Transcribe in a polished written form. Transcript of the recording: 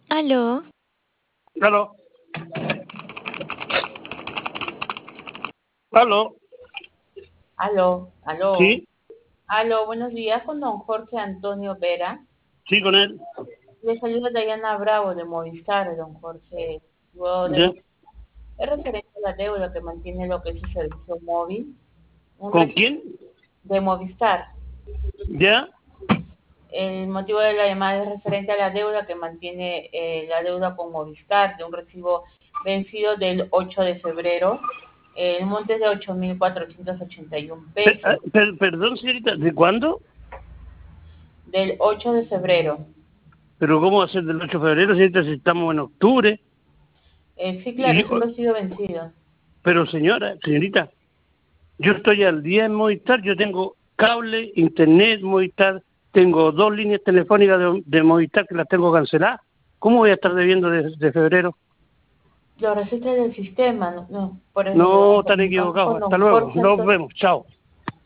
Aló, Aló, aló, Aló, aló, sí, aló, buenos días con don Jorge Antonio Vera. sí, con él, Le saluda Dayana Bravo de Movistar, don Jorge. ya. Es referente a la deuda que mantiene lo que es su servicio móvil. Un ¿Con recibo quién? de Movistar. Ya, El motivo de la llamada es referente a la deuda que mantiene la deuda con Movistar de un recibo vencido del 8 de febrero. El monte es de 8.481 pesos. perdón, señorita, ¿de cuándo? Del 8 de febrero. Pero ¿cómo va a ser del 8 de febrero, señorita, si estamos en octubre? Sí, claro, Y, es un recibo vencido. pero señorita, yo estoy al día en Movistar, yo tengo cable, internet, Movistar, tengo 2 líneas telefónicas de Movistar que las tengo canceladas. ¿Cómo voy a estar debiendo de febrero? Lo registra del sistema, no, por eso le No, vamos a están comunicar equivocados. con Hasta don luego. Jorge Nos Antonio. vemos. Chao.